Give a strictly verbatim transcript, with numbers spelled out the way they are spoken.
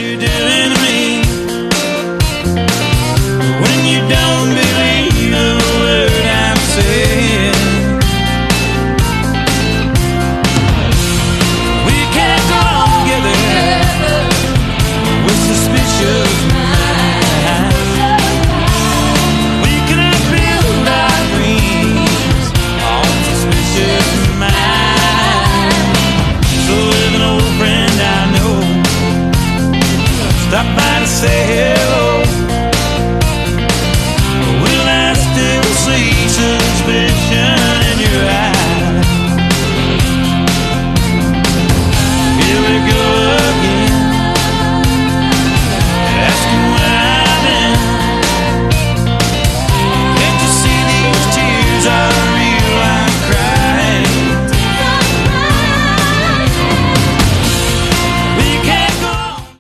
you're doing to me. When you don't believe a word I'm saying, we can't go on together with suspicious minds. We cannot build our dreams on suspicious minds. So if an old friend I know stop by to say hello, will I still see